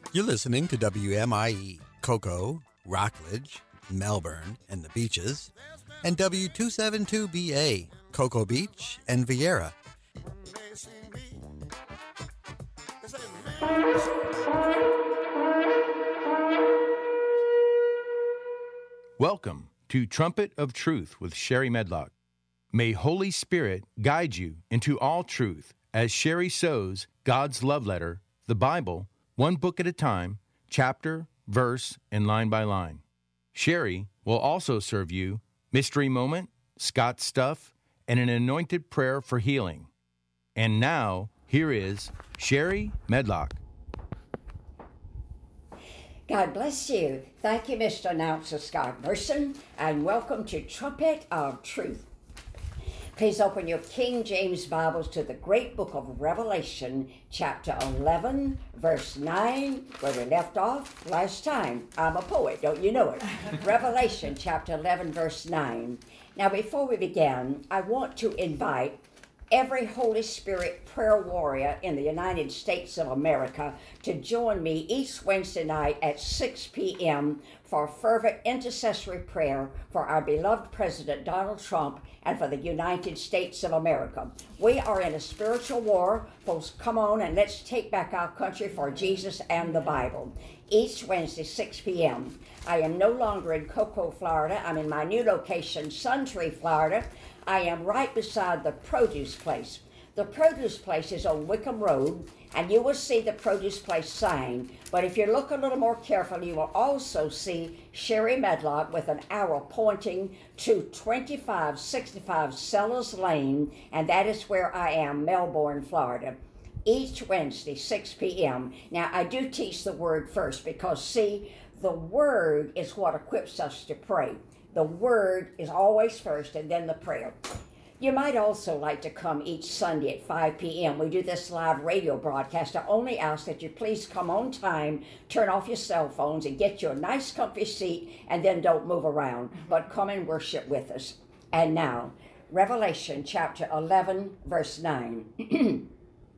You're listening to WMIE, Cocoa, Rockledge, Melbourne, and the Beaches, and W272BA, Cocoa Beach and Vieira. Welcome to Trumpet of Truth with Sherry Medlock. May Holy Spirit guide you into all truth as Sherry sows God's love letter, the Bible, one book at a time, chapter, verse, and line by line. Sherry will also serve you Mystery Moment, Scott Stuff, and an anointed prayer for healing. And now, here is Sherry Medlock. God bless you. Thank you, Mr. Announcer Scott Merson, and welcome to Trumpet of Truth. Please open your King James Bibles to the great book of Revelation, chapter 11, verse 9, where we left off last time. I'm a poet, don't you know it? Revelation, chapter 11, verse 9. Now, before we begin, I want to invite every Holy Spirit prayer warrior in the United States of America to join me each Wednesday night at 6 p.m. for fervent intercessory prayer for our beloved President Donald Trump and for the United States of America. We are in a spiritual war. Folks, come on and let's take back our country for Jesus and the Bible. Each Wednesday, 6 p.m. I am no longer in Cocoa, Florida. I'm in my new location, Suntree, Florida. I am right beside the produce place. The produce place is on Wickham Road, and you will see the produce place sign. But if you look a little more carefully, you will also see Sherry Medlock with an arrow pointing to 2565 Sellers Lane, and that is where I am, Melbourne, Florida. Each Wednesday, 6 p.m. Now, I do teach the Word first because, see, the Word is what equips us to pray. The Word is always first and then the prayer. You might also like to come each Sunday at 5 p.m. We do this live radio broadcast. I only ask that you please come on time, turn off your cell phones, and get you a nice comfy seat, and then don't move around, but come and worship with us. And now, Revelation chapter 11, verse 9.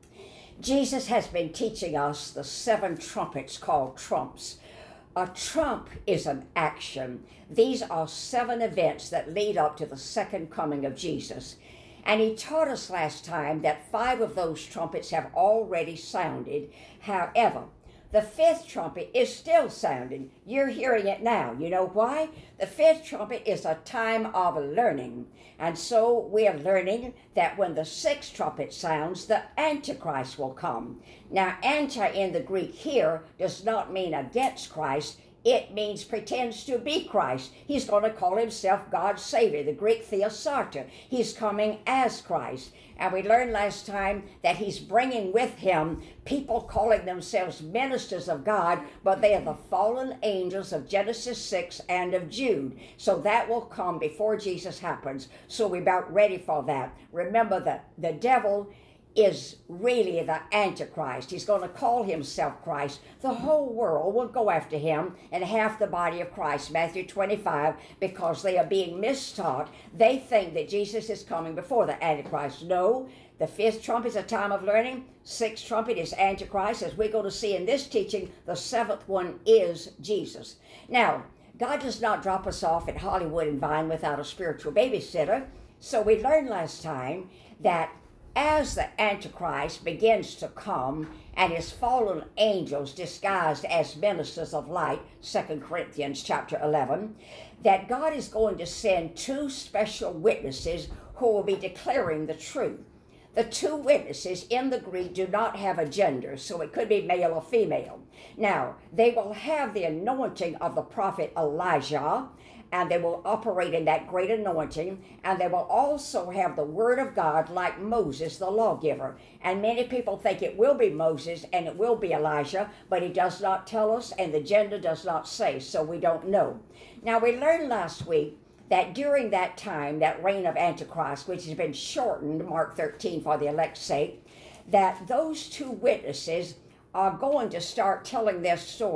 Jesus has been teaching us the 7 trumpets called trumps. A trump is an action. These are 7 events that lead up to the second coming of Jesus. And he taught us last time that 5 of those trumpets have already sounded. However, the 5th trumpet is still sounding. You're hearing it now. You know why? The 5th trumpet is a time of learning. And so we are learning that when the 6th trumpet sounds, the Antichrist will come. Now, anti in the Greek here does not mean against Christ. It means pretends to be Christ. He's going to call himself God's Savior, the Greek theosarta. He's coming as Christ. And we learned last time that he's bringing with him people calling themselves ministers of God, but they are the fallen angels of Genesis 6 and of Jude. So that will come before Jesus happens. So we're about ready for that. Remember that the devil is really the Antichrist. He's going to call himself Christ. The whole world will go after him and half the body of Christ, Matthew 25, because they are being mistaught. They think that Jesus is coming before the Antichrist. No, the 5th trumpet is a time of learning. 6th trumpet is Antichrist. As we're going to see in this teaching, the 7th one is Jesus. Now, God does not drop us off at Hollywood and Vine without a spiritual babysitter. So we learned last time that as the Antichrist begins to come and his fallen angels disguised as ministers of light, 2 Corinthians chapter 11, that God is going to send 2 special witnesses who will be declaring the truth. The 2 witnesses in the Greek do not have a gender, so it could be male or female. Now, they will have the anointing of the prophet Elijah, and they will operate in that great anointing, and they will also have the word of God like Moses, the lawgiver. And many people think it will be Moses and it will be Elijah, but he does not tell us, and the gender does not say, so we don't know. Now, we learned last week that during that time, that reign of Antichrist, which has been shortened, Mark 13, for the elect's sake, that those 2 witnesses are going to start telling their story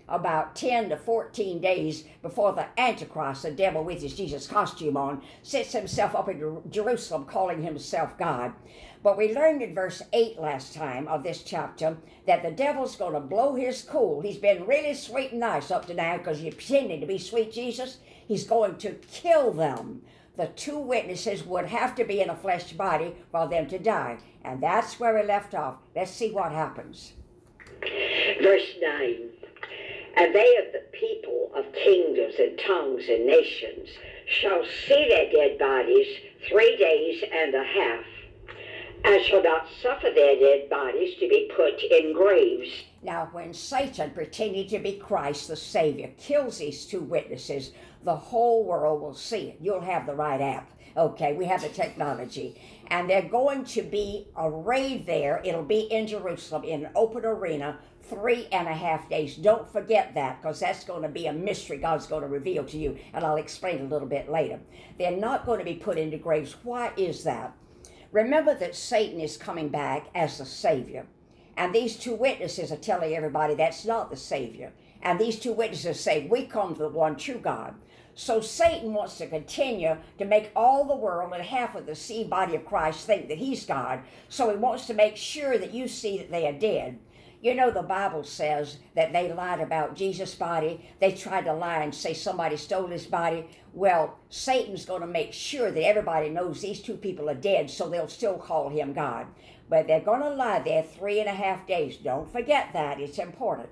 about 10 to 14 days before the Antichrist, the devil with his Jesus costume on, sets himself up in Jerusalem calling himself God. But we learned in verse 8 last time of this chapter that the devil's going to blow his cool. He's been really sweet and nice up to now because he's pretending to be sweet Jesus. He's going to kill them. The two witnesses would have to be in a flesh body for them to die. And that's where we left off. Let's see what happens. Verse 9. And they of the people of kingdoms and tongues and nations shall see their dead bodies 3 days and a half, and shall not suffer their dead bodies to be put in graves. Now, when Satan, pretending to be Christ the Savior, kills these two witnesses, the whole world will see it. You'll have the right app. Okay, we have the technology. And they're going to be arrayed there. It'll be in Jerusalem in an open arena 3.5 days. Don't forget that, because that's going to be a mystery God's going to reveal to you. And I'll explain a little bit later. They're not going to be put into graves. Why is that? Remember that Satan is coming back as the Savior. And these two witnesses are telling everybody that's not the Savior. And these two witnesses say, we come to the one true God. So Satan wants to continue to make all the world and half of the seed body of Christ think that he's God. So he wants to make sure that you see that they are dead. You know, the Bible says that they lied about Jesus' body. They tried to lie and say somebody stole his body. Well, Satan's going to make sure that everybody knows these two people are dead, so they'll still call him God. But they're going to lie there 3.5 days. Don't forget that. It's important.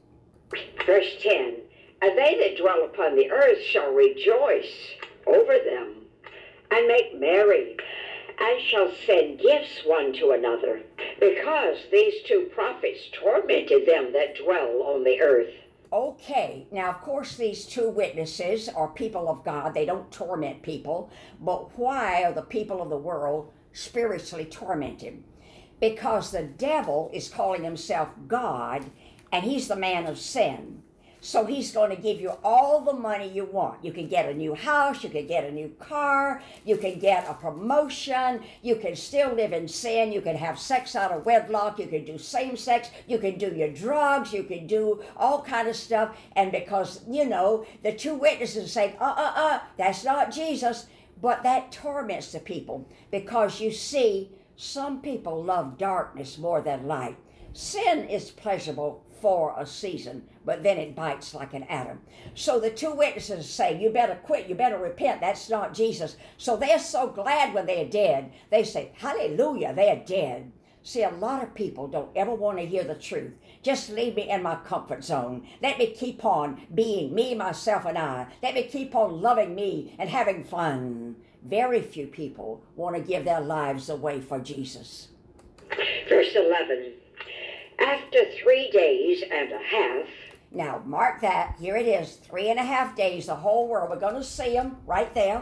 Verse 10. And they that dwell upon the earth shall rejoice over them, and make merry, and shall send gifts one to another, because these two prophets tormented them that dwell on the earth. Okay, now of course these two witnesses are people of God. They don't torment people. But why are the people of the world spiritually tormented? Because the devil is calling himself God, and he's the man of sin. So he's going to give you all the money you want. You can get a new house, you can get a new car, you can get a promotion, you can still live in sin, you can have sex out of wedlock, you can do same sex, you can do your drugs, you can do all kind of stuff. And because, you know, the two witnesses say, that's not Jesus, but that torments the people. Because you see, some people love darkness more than light. Sin is pleasurable for a season, but then it bites like an adder. So the two witnesses say, you better quit, you better repent, that's not Jesus. So they're so glad when they're dead. They say, hallelujah, they're dead. See, a lot of people don't ever want to hear the truth. Just leave me in my comfort zone. Let me keep on being me, myself, and I. Let me keep on loving me and having fun. Very few people want to give their lives away for Jesus. Verse 11. After 3 days and a half. Now, mark that. Here it is, 3.5 days, the whole world. We're going to see them right there.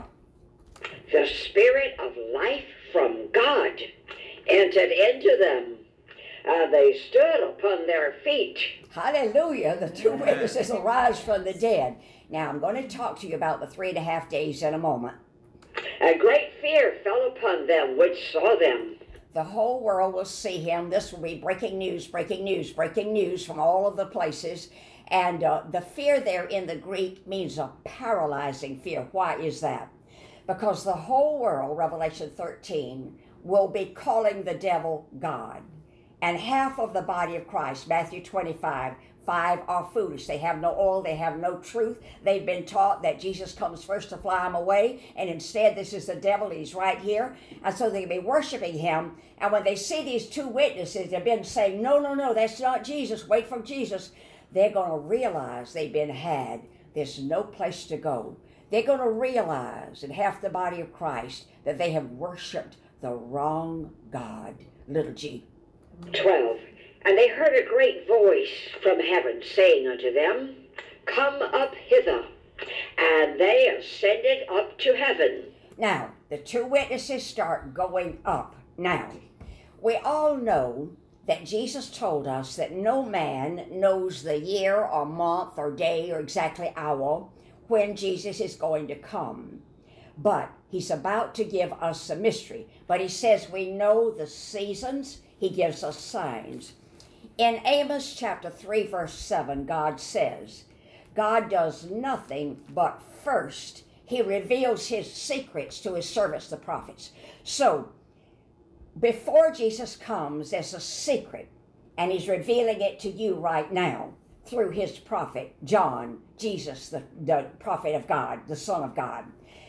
The Spirit of life from God entered into them. They stood upon their feet. Hallelujah. The two witnesses arise from the dead. Now, I'm going to talk to you about the 3.5 days in a moment. A great fear fell upon them which saw them. The whole world will see him. This will be breaking news, breaking news, breaking news from all of the places. And the fear there in the Greek means a paralyzing fear. Why is that? Because the whole world, Revelation 13, will be calling the devil God. And half of the body of Christ, Matthew 25, 5 are foolish. They have no oil. They have no truth. They've been taught that Jesus comes first to fly them away. And instead, this is the devil. He's right here. And so they'll be worshiping him. And when they see these two witnesses, they've been saying, no, that's not Jesus. Wait for Jesus. They're going to realize they've been had. There's no place to go. They're going to realize in half the body of Christ that they have worshiped the wrong God. Little g. 12. And they heard a great voice from heaven, saying unto them, Come up hither. And they ascended up to heaven. Now, the two witnesses start going up. Now, we all know that Jesus told us that no man knows the year or month or day or exactly hour when Jesus is going to come. But he's about to give us a mystery. But he says we know the seasons. He gives us signs. In Amos chapter 3, verse 7, God says, God does nothing but first he reveals his secrets to his servants, the prophets. So, before Jesus comes, there's a secret, and he's revealing it to you right now through his prophet, John, Jesus, the prophet of God, the Son of God.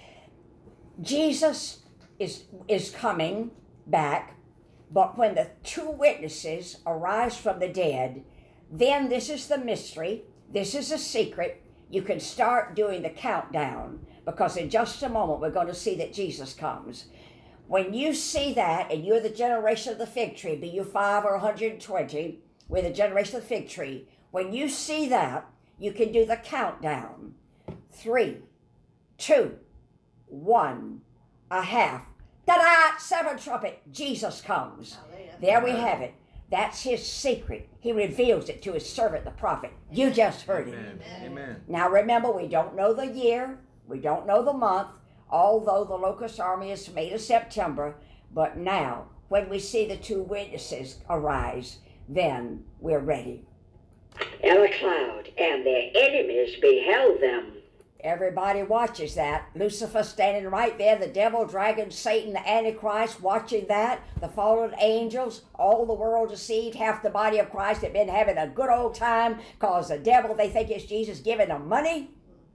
Jesus is coming back, but when the two witnesses arise from the dead, then this is the mystery, this is a secret. You can start doing the countdown, because in just a moment we're going to see that Jesus comes. When you see that, and you're the generation of the fig tree, be you 5 or 120, we're the generation of the fig tree. When you see that, you can do the countdown. 3, 2, 1, a half. Ta-da! 7 trumpet, Jesus comes. There we have it. That's his secret. He reveals it to his servant, the prophet. You just heard it. Amen. Now remember, we don't know the year. We don't know the month, although the locust army is made of September. But now, when we see the two witnesses arise, then we're ready. And a cloud, and their enemies beheld them. Everybody watches that. Lucifer standing right there, the devil, dragon, Satan, the Antichrist, watching that. The fallen angels, all the world deceived, half the body of Christ have been having a good old time because the devil, they think it's Jesus giving them money.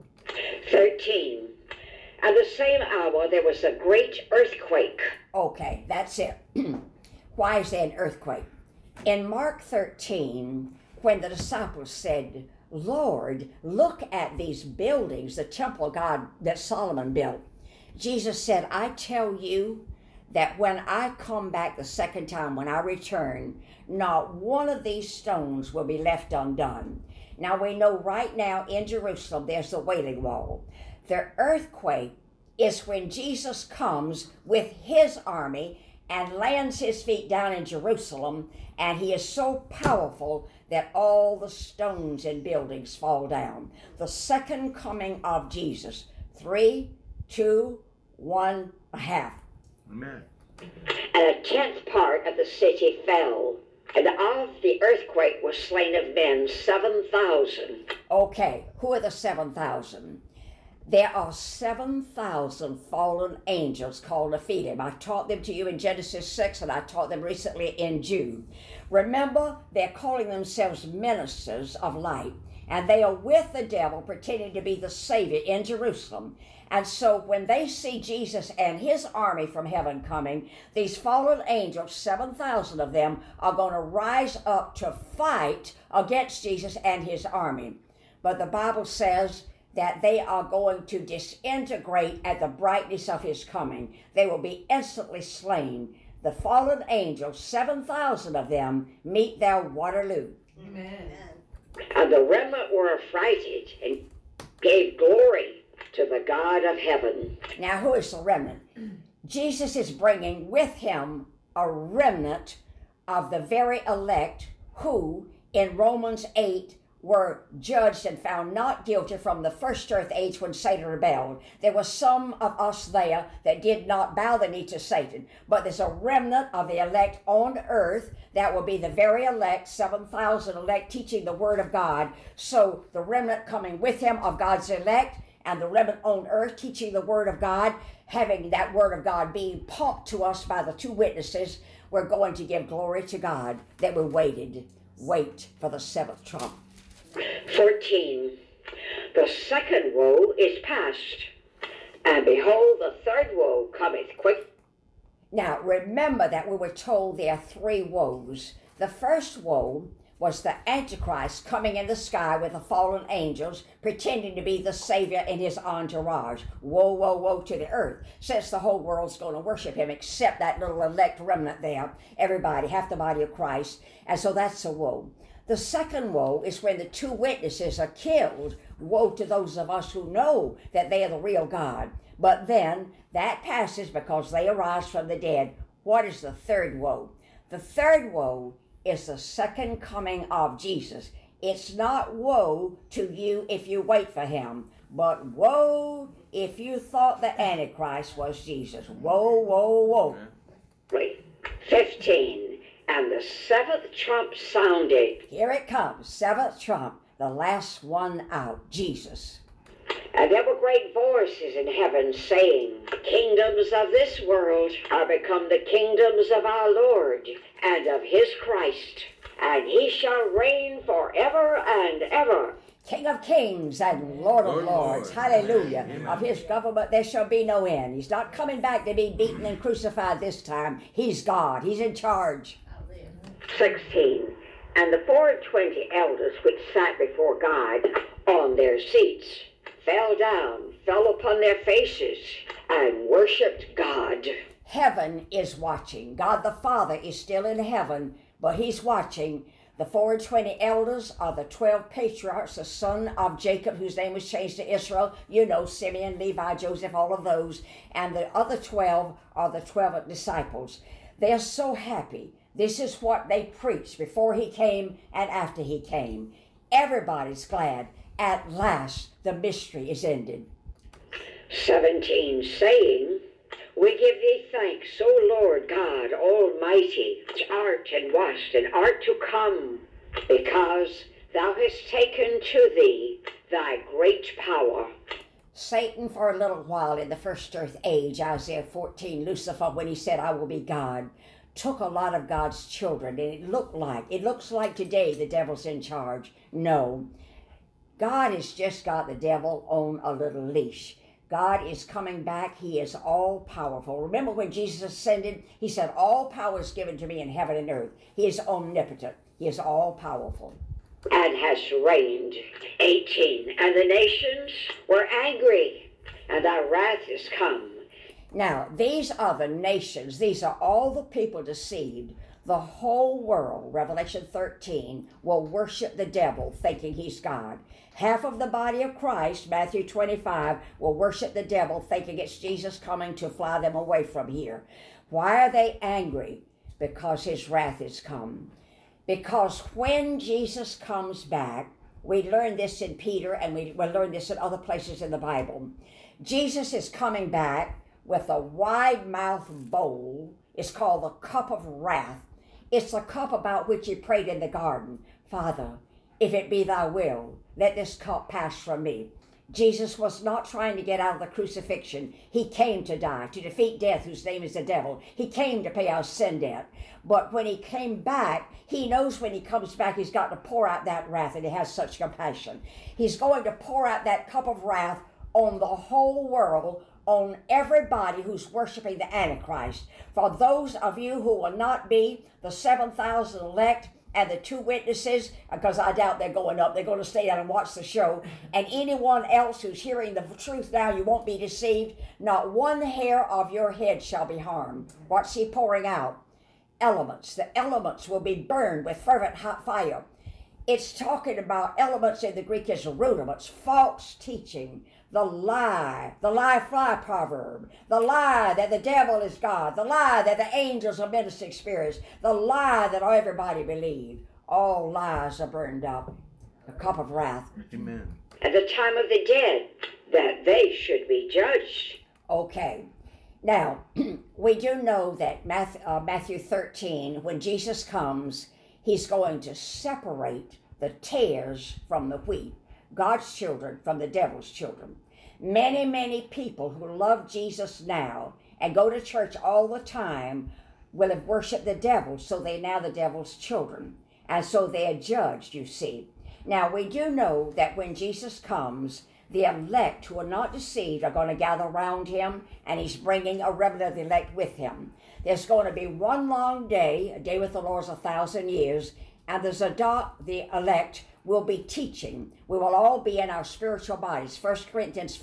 13. At the same hour there was a great earthquake. Okay, that's it. Why is there an earthquake? In Mark 13, when the disciples said, Lord, look at these buildings, the temple of God that Solomon built. Jesus said, I tell you that when I come back the second time, when I return, not one of these stones will be left undone. Now we know right now in Jerusalem there's the Wailing Wall. The earthquake is when Jesus comes with his army and lands his feet down in Jerusalem, and he is so powerful that all the stones and buildings fall down. The second coming of Jesus. 3, 2, 1, a half. Amen. And a 10th part of the city fell, and of the earthquake was slain of men 7,000. Okay, who are the 7,000? There are 7,000 fallen angels called Nephilim. I taught them to you in Genesis 6, and I taught them recently in Jude. Remember, they're calling themselves ministers of light, and they are with the devil pretending to be the Savior in Jerusalem. And so when they see Jesus and his army from heaven coming, these fallen angels, 7,000 of them, are going to rise up to fight against Jesus and his army. But the Bible says that they are going to disintegrate at the brightness of his coming. They will be instantly slain. The fallen angels, 7,000 of them, meet their Waterloo. Amen. And the remnant were affrighted and gave glory to the God of heaven. Now, who is the remnant? Jesus is bringing with him a remnant of the very elect who, in Romans 8, were judged and found not guilty from the first earth age when Satan rebelled. There were some of us there that did not bow the knee to Satan, but there's a remnant of the elect on earth that will be the very elect, 7,000 elect teaching the word of God. So the remnant coming with him of God's elect, and the remnant on earth teaching the word of God, having that word of God being pumped to us by the two witnesses, we're going to give glory to God that we wait for the seventh trump. 14. The second woe is past, and behold, the third woe cometh quick. Now, remember that we were told there are 3 woes. The first woe was the Antichrist coming in the sky with the fallen angels, pretending to be the Savior in his entourage. Woe, woe, woe to the earth, since the whole world's going to worship him, except that little elect remnant there. Everybody, half the body of Christ. And so that's a woe. The second woe is when the two witnesses are killed. Woe to those of us who know that they are the real God. But then that passes because they arise from the dead. What is the third woe? The third woe is the second coming of Jesus. It's not woe to you if you wait for him, but woe if you thought the Antichrist was Jesus. Woe, woe, woe. 15. And the seventh trump sounded. Here it comes, seventh trump, the last one out, Jesus. And there were great voices in heaven saying, Kingdoms of this world are become the kingdoms of our Lord and of his Christ, and he shall reign forever and ever. King of kings and Lord of lords, hallelujah. Amen. Of his government there shall be no end. He's not coming back to be beaten and crucified this time. He's God. He's in charge. 16. And the 24 elders which sat before God on their seats fell down, fell upon their faces, and worshipped God. Heaven is watching. God the Father is still in heaven, but he's watching. The 24 elders are the 12 patriarchs, the son of Jacob, whose name was changed to Israel. You know, Simeon, Levi, Joseph, all of those. And the other 12 are the 12 disciples. They're so happy. This is what they preached before he came and after he came. Everybody's glad. At last, the mystery is ended. 17, saying, We give thee thanks, O Lord God Almighty, which art and wast and art to come, because thou hast taken to thee thy great power. Satan, for a little while in the first earth age, Isaiah 14, Lucifer, when he said, I will be God, took a lot of God's children, and it looks like today the devil's in charge. No. God has just got the devil on a little leash. God is coming back. He is all-powerful. Remember when Jesus ascended, he said, all power is given to me in heaven and earth. He is omnipotent. He is all-powerful. And has reigned. 18. And the nations were angry, and thy wrath is come. Now, these are the nations. These are all the people deceived. The whole world, Revelation 13, will worship the devil thinking he's God. Half of the body of Christ, Matthew 25, will worship the devil thinking it's Jesus coming to fly them away from here. Why are they angry? Because his wrath is come. Because when Jesus comes back, we learn this in Peter and we learn this in other places in the Bible. Jesus is coming back with a wide-mouthed bowl. It's called the cup of wrath. It's the cup about which he prayed in the garden. Father, if it be thy will, let this cup pass from me. Jesus was not trying to get out of the crucifixion. He came to die, to defeat death, whose name is the devil. He came to pay our sin debt. But when he came back, he knows when he comes back, he's got to pour out that wrath, and he has such compassion. He's going to pour out that cup of wrath on the whole world, on everybody who's worshiping the Antichrist. For those of you who will not be the 7,000 elect and the 2 witnesses, because I doubt they're going up, they're going to stay down and watch the show, and anyone else who's hearing the truth now, you won't be deceived. Not one hair of your head shall be harmed. What's he pouring out? Elements. The elements will be burned with fervent hot fire. It's talking about elements in the Greek is rudiments, false teaching, the lie fly proverb, the lie that the devil is God, the lie that the angels are ministering spirits, the lie that everybody believed. All lies are burned up. A cup of wrath. Amen. At the time of the dead, that they should be judged. Okay. Now, we do know that Matthew 13, when Jesus comes, he's going to separate the tares from the wheat, God's children from the devil's children. Many, many people who love Jesus now and go to church all the time will have worshiped the devil, so they're now the devil's children. And so they are judged, you see. Now, we do know that when Jesus comes, the elect who are not deceived are going to gather around him, and he's bringing a remnant of the elect with him. There's going to be one long day, a day with the Lord is 1,000 years, and the Zadok, the elect, will be teaching. We will all be in our spiritual bodies. 1 Corinthians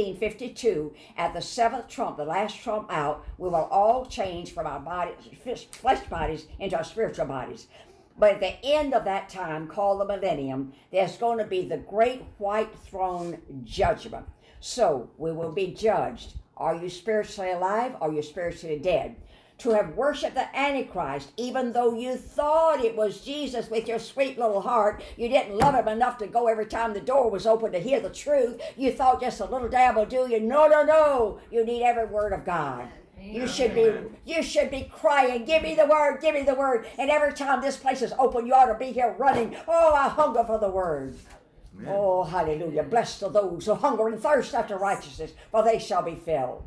15:52, at the 7th trump, the last trump out, we will all change from our bodies, flesh bodies into our spiritual bodies. But at the end of that time, called the millennium, there's going to be the great white throne judgment. So we will be judged. Are you spiritually alive? Or are you spiritually dead? To have worshiped the Antichrist, even though you thought it was Jesus with your sweet little heart, you didn't love him enough to go every time the door was open to hear the truth. You thought just a little dab will do you. No, no, no. You need every word of God. You should be crying, give me the word, give me the word. And every time this place is open, you ought to be here running. Oh, I hunger for the word. Amen. Oh, hallelujah. Blessed are those who hunger and thirst after righteousness, for they shall be filled.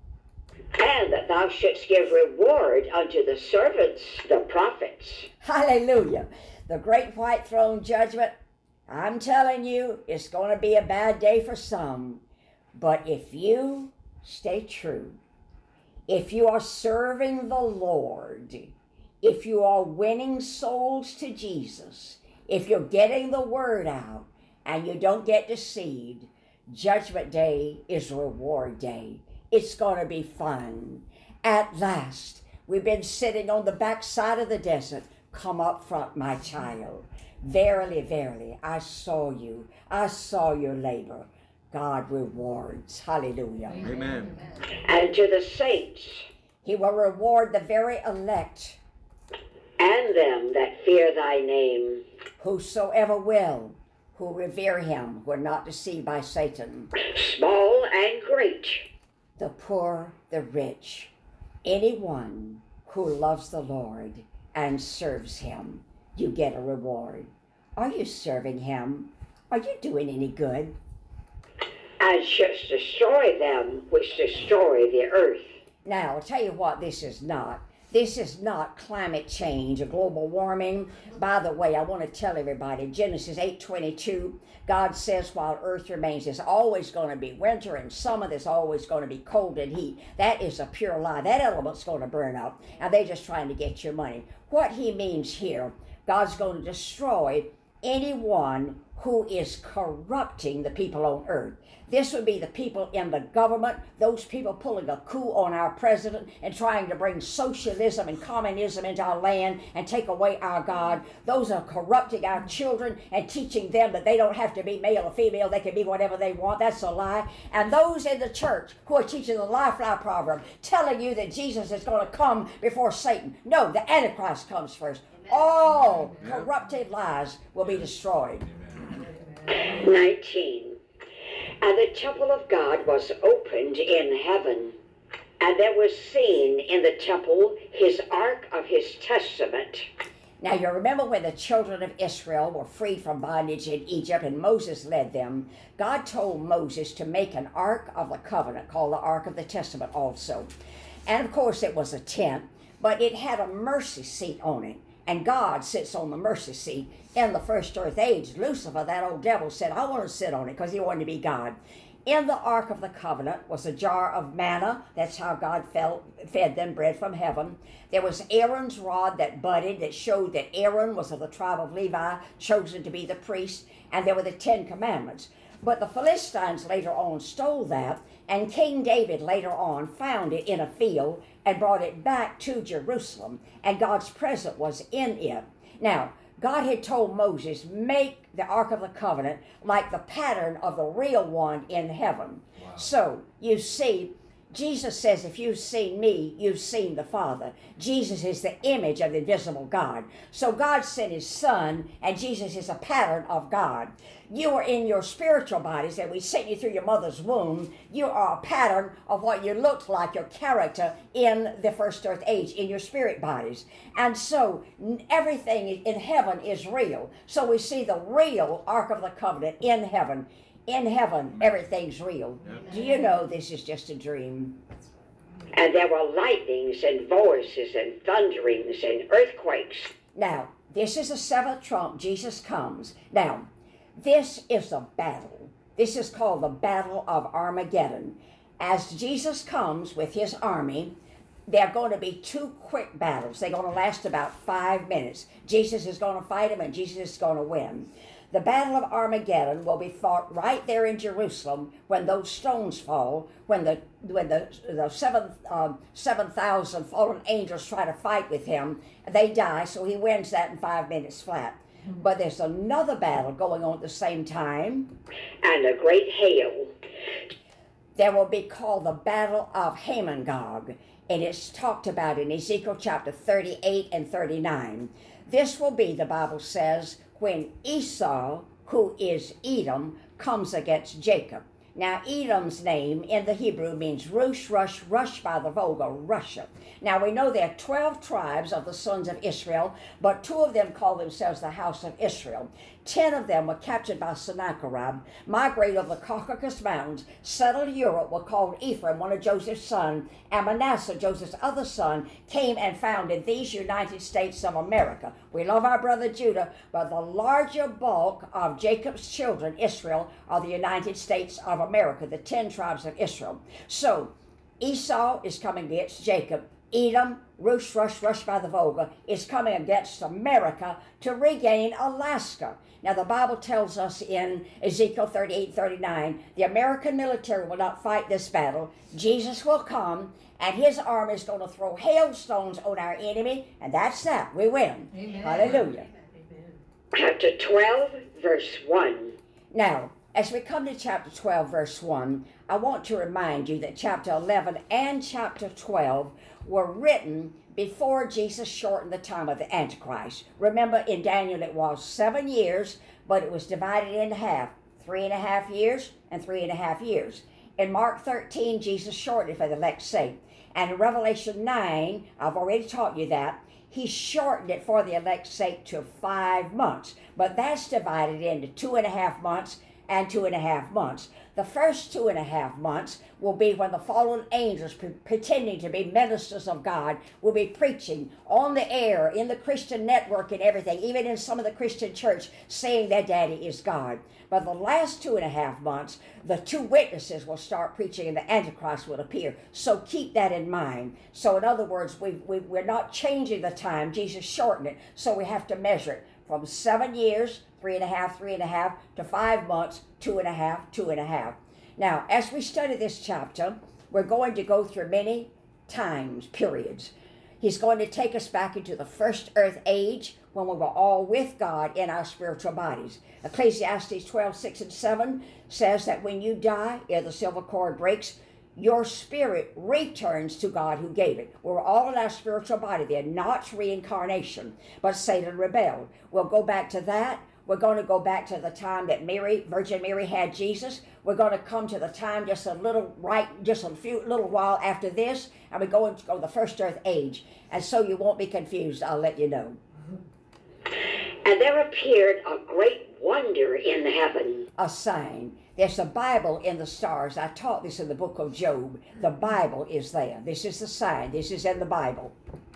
And that thou shouldst give reward unto the servants, the prophets. Hallelujah. The great white throne judgment, I'm telling you, it's going to be a bad day for some. But if you stay true, if you are serving the Lord, if you are winning souls to Jesus, if you're getting the word out and you don't get deceived, Judgment Day is reward day. It's going to be fun. At last, we've been sitting on the backside of the desert. Come up front, my child. Verily, verily, I saw you. I saw your labor. God rewards. Hallelujah. Amen. And to the saints. He will reward the very elect. And them that fear thy name. Whosoever will, who revere him, who are not deceived by Satan. Small and great. The poor, the rich, anyone who loves the Lord and serves him, you get a reward. Are you serving him? Are you doing any good? And shouldst destroy them which destroy the earth. Now, I'll tell you what this is not. This is not climate change or global warming. By the way, I want to tell everybody, Genesis 8:22, God says while earth remains, there's always going to be winter and summer, there's always going to be cold and heat. That is a pure lie. That element's going to burn up, and they're just trying to get your money. What he means here, God's going to destroy anyone who is corrupting the people on earth. This would be the people in the government, those people pulling a coup on our president and trying to bring socialism and communism into our land and take away our God. Those are corrupting our children and teaching them that they don't have to be male or female, they can be whatever they want. That's a lie. And those in the church who are teaching the lifeline proverb, telling you that Jesus is going to come before Satan. No, the Antichrist comes first. All corrupted lies will be destroyed. 19. And the temple of God was opened in heaven, and there was seen in the temple his ark of his testament. Now you remember when the children of Israel were freed from bondage in Egypt and Moses led them, God told Moses to make an ark of the covenant called the Ark of the Testament also. And of course it was a tent, but it had a mercy seat on it. And God sits on the mercy seat. In the first earth age, Lucifer, that old devil, said, I want to sit on it because he wanted to be God. In the Ark of the Covenant was a jar of manna. That's how God fed them bread from heaven. There was Aaron's rod that budded, that showed that Aaron was of the tribe of Levi, chosen to be the priest. And there were the 10 Commandments. But the Philistines later on stole that, and King David later on found it in a field and brought it back to Jerusalem, and God's presence was in it. Now, God had told Moses, make the Ark of the Covenant like the pattern of the real one in heaven. Wow. So, you see, Jesus says, if you've seen me, you've seen the Father. Jesus is the image of the invisible God. So God sent his Son, and Jesus is a pattern of God. You are in your spiritual bodies, and we sent you through your mother's womb. You are a pattern of what you looked like, your character in the first earth age, in your spirit bodies. And so everything in heaven is real. So we see the real Ark of the Covenant in heaven. In heaven, everything's real. Yep. Do you know this is just a dream? And there were lightnings and voices and thunderings and earthquakes. Now, this is the seventh trump. Jesus comes. Now, this is a battle. This is called the Battle of Armageddon. As Jesus comes with his army, there are going to be 2 quick battles. They're going to last about 5 minutes. Jesus is going to fight them, and Jesus is going to win. The Battle of Armageddon will be fought right there in Jerusalem when those stones fall, when the 7,000 fallen angels try to fight with him. They die, so he wins that in 5 minutes flat. But there's another battle going on at the same time. And a great hail. There will be called the Battle of Hamon-Gog, and it's talked about in Ezekiel chapter 38 and 39. This will be, the Bible says, when Esau, who is Edom, comes against Jacob. Now, Elam's name in the Hebrew means Rush, Rush by the Volga, Russia. Now, we know there are 12 tribes of the sons of Israel, but 2 of them call themselves the house of Israel. 10 of them were captured by Sennacherib, migrated over the Caucasus Mountains, settled in Europe, were called Ephraim, one of Joseph's sons, and Manasseh, Joseph's other son, came and founded these United States of America. We love our brother Judah, but the larger bulk of Jacob's children, Israel, are the United States of America, the 10 tribes of Israel. So Esau is coming against Jacob. Edom, Rush by the Volga, is coming against America to regain Alaska. Now, the Bible tells us in Ezekiel 38:39, the American military will not fight this battle. Jesus will come, and his army is going to throw hailstones on our enemy, and that's that. We win. Amen. Hallelujah. Amen. Chapter 12, verse 1. Now, as we come to chapter 12, verse 1, I want to remind you that chapter 11 and chapter 12 were written before Jesus shortened the time of the Antichrist. Remember, in Daniel it was 7 years, but it was divided in half, 3.5 years and 3.5 years. In Mark 13, Jesus shortened it for the elect's sake. And in Revelation 9, I've already taught you that, he shortened it for the elect's sake to 5 months. But that's divided into 2.5 months and 2.5 months. The first 2.5 months will be when the fallen angels, pretending to be ministers of God, will be preaching on the air, in the Christian network and everything, even in some of the Christian church, saying their daddy is God. But the last 2.5 months, the 2 witnesses will start preaching and the Antichrist will appear. So keep that in mind. So in other words, we're not changing the time. Jesus shortened it. So we have to measure it from 7 years, 3.5, to 5 months, 2.5. Now, as we study this chapter, we're going to go through many times, periods. He's going to take us back into the first earth age when we were all with God in our spiritual bodies. Ecclesiastes 12:6-7 says that when you die, ere the silver cord breaks, your spirit returns to God who gave it. We're all in our spiritual body there, not reincarnation, but Satan rebelled. We'll go back to that. We're going to go back to the time that Virgin Mary had Jesus. We're going to come to the time just a little while after this, and we're going to go to the first earth age. And so you won't be confused, I'll let you know. And there appeared a great wonder in heaven. A sign. There's a Bible in the stars. I taught this in the book of Job. The Bible is there. This is the sign. This is in the Bible.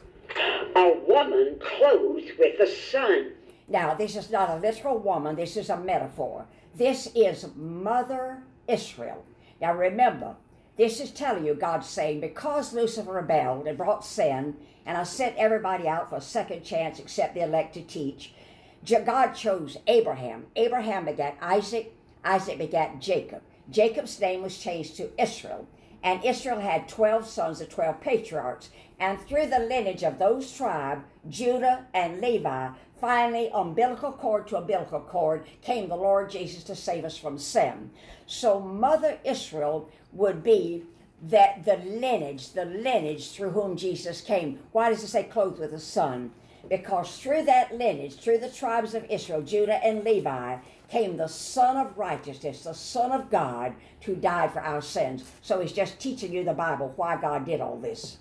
A woman clothed with the sun. Now, this is not a literal woman. This is a metaphor. This is Mother Israel. Now, remember, this is telling you, God's saying, because Lucifer rebelled and brought sin, and I sent everybody out for a second chance except the elect to teach, God chose Abraham. Abraham begat Isaac. Isaac begat Jacob. Jacob's name was changed to Israel. And Israel had 12 sons of 12 patriarchs. And through the lineage of those tribes, Judah and Levi, finally, umbilical cord to umbilical cord, came the Lord Jesus to save us from sin. So Mother Israel would be that the lineage through whom Jesus came. Why does it say clothed with the sun? Because through that lineage, through the tribes of Israel, Judah and Levi, came the Son of Righteousness, the Son of God, who died for our sins. So he's just teaching you the Bible, why God did all this.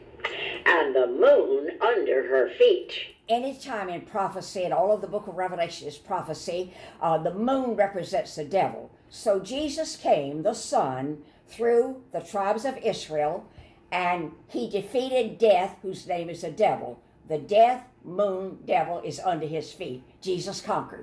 And the moon under her feet. Anytime in prophecy, and all of the book of Revelation is prophecy, the moon represents the devil. So Jesus came, the Son, through the tribes of Israel, and he defeated death, whose name is the devil. The death, moon, devil is under his feet. Jesus conquered.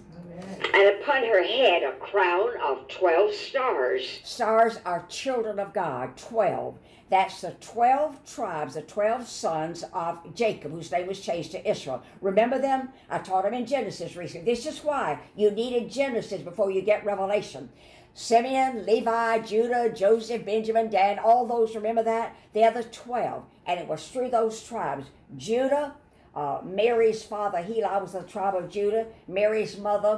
And upon her head a crown of 12 stars. Stars are children of God, 12. That's the 12 tribes, the 12 sons of Jacob, whose name was changed to Israel. Remember them? I taught them in Genesis recently. This is why you needed Genesis before you get Revelation. Simeon, Levi, Judah, Joseph, Benjamin, Dan, all those, remember that? They're the 12. And it was through those tribes. Judah, Mary's father, Heli, was the tribe of Judah. Mary's mother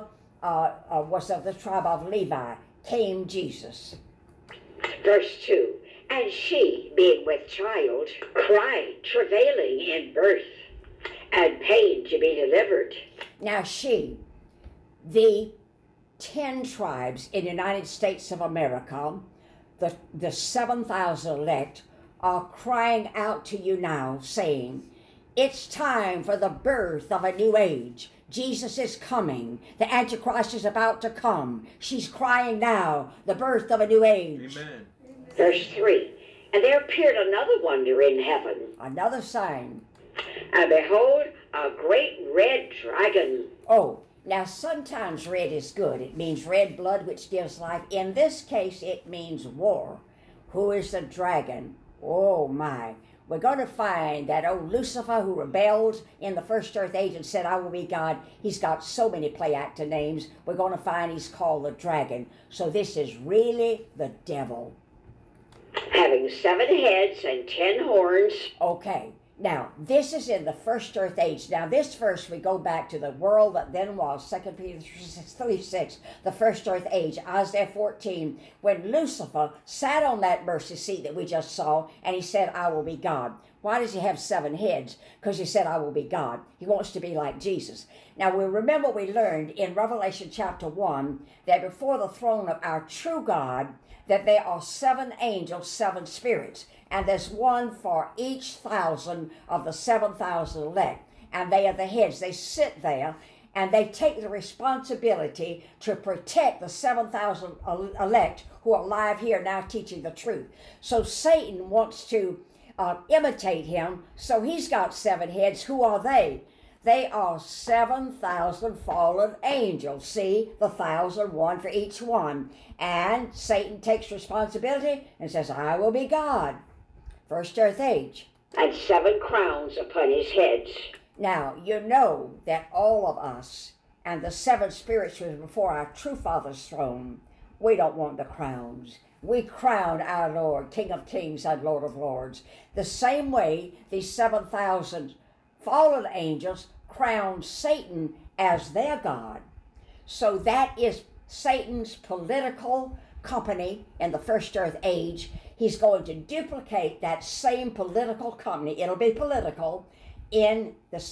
was of the tribe of Levi. Came Jesus. Verse 2. And she, being with child, cried, travailing in birth, and pain to be delivered. Now she, the 10 tribes in the United States of America, the 7,000 elect, are crying out to you now, saying, it's time for the birth of a new age. Jesus is coming. The Antichrist is about to come. She's crying now, the birth of a new age. Amen. Verse 3. And there appeared another wonder in heaven. Another sign. And behold, a great red dragon. Oh, now sometimes red is good. It means red blood, which gives life. In this case, it means war. Who is the dragon? Oh, my. We're going to find that old Lucifer, who rebelled in the first earth age and said, I will be God. He's got so many play actor names. We're going to find he's called the dragon. So this is really the devil. Having 7 heads and 10 horns. Okay. Now, this is in the first earth age. Now, this verse, we go back to the world that then was, 2 Peter 3:6, the first earth age, Isaiah 14, when Lucifer sat on that mercy seat that we just saw, and he said, I will be God. Why does he have 7 heads? Because he said, I will be God. He wants to be like Jesus. Now, we remember we learned in Revelation chapter 1 that before the throne of our true God, that there are 7 angels, 7 spirits. And there's one for each 1,000 of the 7,000 elect. And they are the heads. They sit there and they take the responsibility to protect the 7,000 elect who are alive here now teaching the truth. So Satan wants to imitate him. So he's got 7 heads. Who are they? They are 7,000 fallen angels. See, the 1,000, one for each one. And Satan takes responsibility and says, I will be God. First earth age. And 7 crowns upon his heads. Now, you know that all of us and the 7 spirits who are before our true Father's throne, we don't want the crowns. We crown our Lord, King of Kings and Lord of Lords. The same way these 7,000 fallen angels crown Satan as their God. So that is Satan's political company in the first earth age. He's going to duplicate that same political company. It'll be political in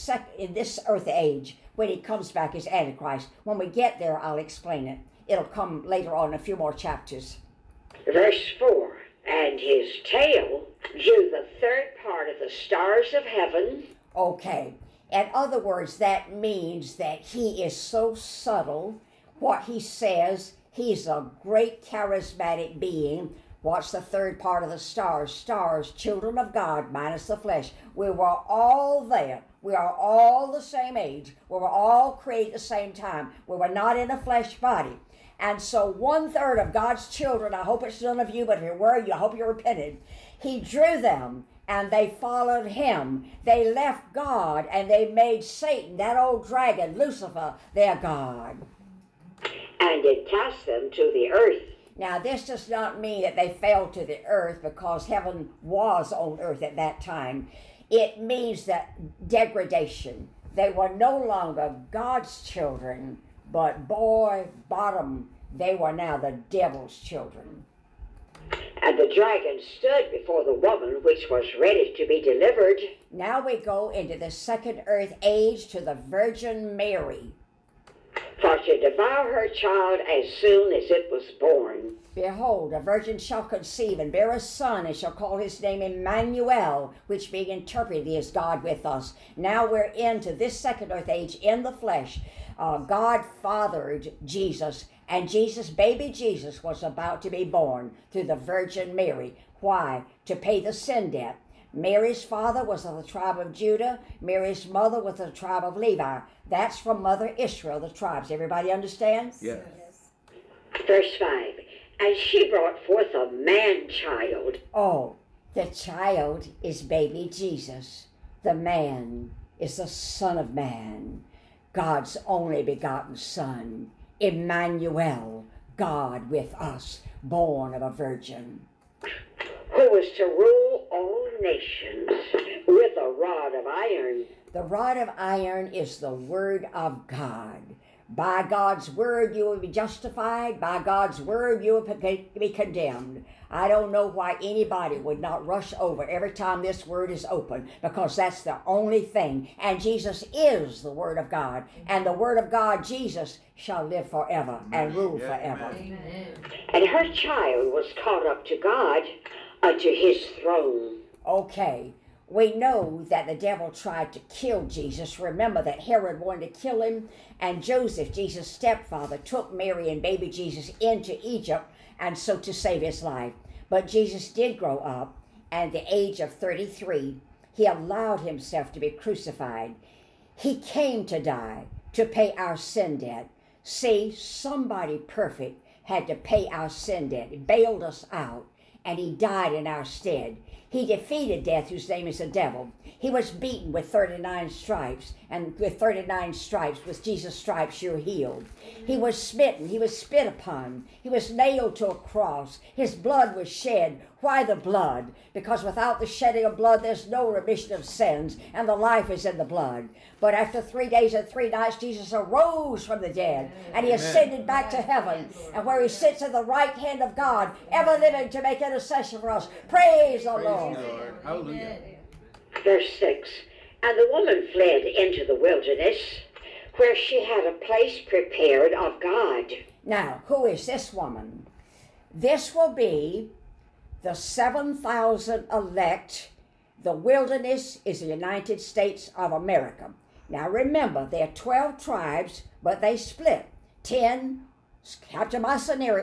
this earth age when he comes back as Antichrist. When we get there, I'll explain it. It'll come later on in a few more chapters. Verse 4. And his tail drew the 3rd part of the stars of heaven. Okay. In other words, that means that he is so subtle. What he says, he's a great charismatic being. What's the 3rd part of the stars? Stars, children of God, minus the flesh. We were all there. We are all the same age. We were all created at the same time. We were not in a flesh body. And so 1/3 of God's children, I hope it's none of you, but if you were, I hope you repented. He drew them, and they followed him. They left God, and they made Satan, that old dragon, Lucifer, their God. And it cast them to the earth. Now, this does not mean that they fell to the earth because heaven was on earth at that time. It means that degradation. They were no longer God's children, but boy, bottom, they were now the devil's children. And the dragon stood before the woman which was ready to be delivered. Now we go into the second earth age to the Virgin Mary. For to devour her child as soon as it was born. Behold, a virgin shall conceive and bear a son, and shall call his name Emmanuel, which being interpreted is God with us. Now we're into this second earth age in the flesh. God fathered Jesus, and baby Jesus, was about to be born through the Virgin Mary. Why? To pay the sin debt. Mary's father was of the tribe of Judah. Mary's mother was of the tribe of Levi. That's from Mother Israel, the tribes. Everybody understands? Yes. Verse 5. And she brought forth a man-child. Oh, the child is baby Jesus. The man is the Son of Man, God's only begotten Son, Emmanuel, God with us, born of a virgin. Who was to rule all nations with a rod of iron. The rod of iron is the Word of God. By God's word you will be justified. By God's word you will be condemned. I don't know why anybody would not rush over every time this word is open, because that's the only thing. And Jesus is the Word of God. And the Word of God, Jesus, shall live forever and rule forever. Amen. And her child was caught up to God unto his throne. Okay. We know that the devil tried to kill Jesus. Remember that Herod wanted to kill him, and Joseph, Jesus' stepfather, took Mary and baby Jesus into Egypt, and so to save his life. But Jesus did grow up, and at the age of 33, he allowed himself to be crucified. He came to die to pay our sin debt. See, somebody perfect had to pay our sin debt. He bailed us out, and he died in our stead. He defeated death, whose name is the devil. He was beaten with 39 stripes, and with 39 stripes, with Jesus' stripes, you're healed. He was smitten. He was spit upon. He was nailed to a cross. His blood was shed. Why the blood? Because without the shedding of blood, there's no remission of sins, and the life is in the blood. But after 3 days and 3 nights, Jesus arose from the dead, and he ascended back to heaven, and where he sits at the right hand of God, ever living to make intercession for us. Praise the Lord. Hallelujah. Verse 6, and the woman fled into the wilderness, where she had a place prepared of God. Now, who is this woman? This will be the 7,000 elect. The wilderness is the United States of America. Now remember, there are 12 tribes, but they split. 10 captured by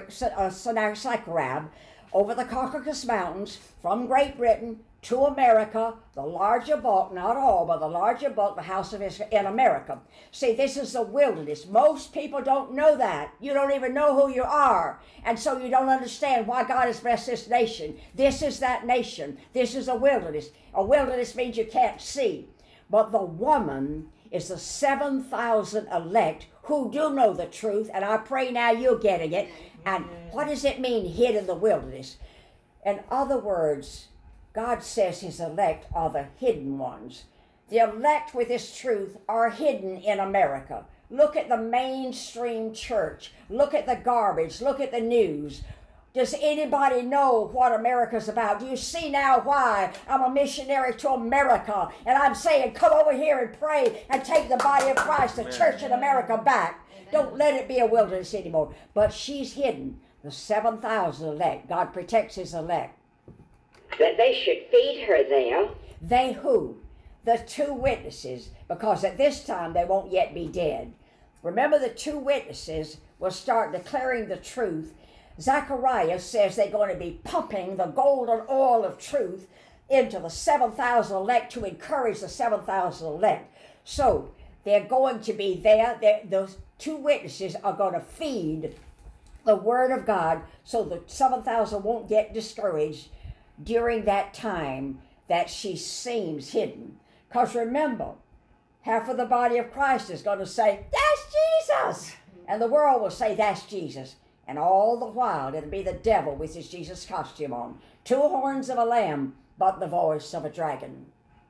Sennacherib over the Caucasus Mountains from Great Britain to America, the larger bulk, not all, but the larger bulk, the house of Israel in America. See, this is the wilderness. Most people don't know that. You don't even know who you are. And so you don't understand why God has blessed this nation. This is that nation. This is a wilderness. A wilderness means you can't see. But the woman is the 7,000 elect who do know the truth, and I pray now you're getting it. And what does it mean, hid in the wilderness? In other words, God says his elect are the hidden ones. The elect with this truth are hidden in America. Look at the mainstream church. Look at the garbage. Look at the news. Does anybody know what America's about? Do you see now why I'm a missionary to America, and I'm saying, come over here and pray and take the body of Christ, the church in America, back. Don't let it be a wilderness anymore. But she's hidden. The 7,000 elect. God protects his elect. That they should feed her there. They who? The 2 witnesses, because at this time they won't yet be dead. Remember, the 2 witnesses will start declaring the truth. Zechariah says they're going to be pumping the golden oil of truth into the 7,000 elect to encourage the 7,000 elect. So they're going to be there. Those 2 witnesses are going to feed the Word of God so the 7,000 won't get discouraged during that time that she seems hidden. Because remember, half of the body of Christ is going to say, that's Jesus! And the world will say, that's Jesus. And all the while, it'll be the devil with his Jesus costume on. 2 horns of a lamb, but the voice of a dragon.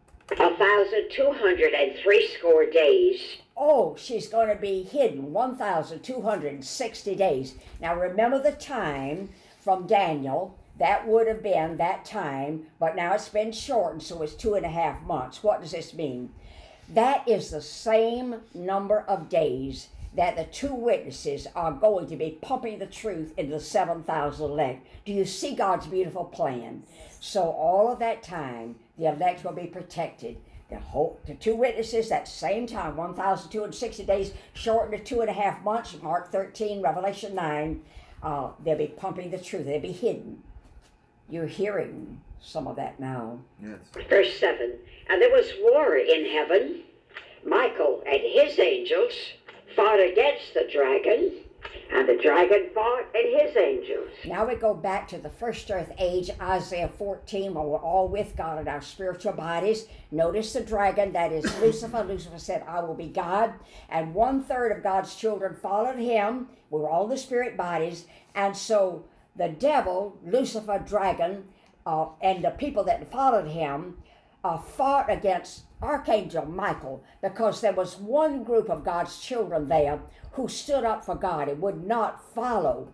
1,260 days. Oh, she's going to be hidden 1,260 days. Now remember the time from Daniel. That would have been that time, but now it's been shortened, so it's 2.5 months. What does this mean? That is the same number of days that the 2 witnesses are going to be pumping the truth into the 7,000 elect. Do you see God's beautiful plan? So all of that time, the elect will be protected. The 2 witnesses, that same time, 1,260 days, shortened to 2.5 months, Mark 13, Revelation 9, they'll be pumping the truth. They'll be hidden. You're hearing some of that now. Yes. Verse 7, and there was war in heaven. Michael and his angels fought against the dragon, and the dragon fought and his angels. Now we go back to the first earth age, Isaiah 14, where we're all with God in our spiritual bodies. Notice the dragon, that is Lucifer. Lucifer said, I will be God. And 1/3 of God's children followed him. We were all the spirit bodies. And so the devil, Lucifer, dragon, and the people that followed him fought against Archangel Michael because there was one group of God's children there who stood up for God and would not follow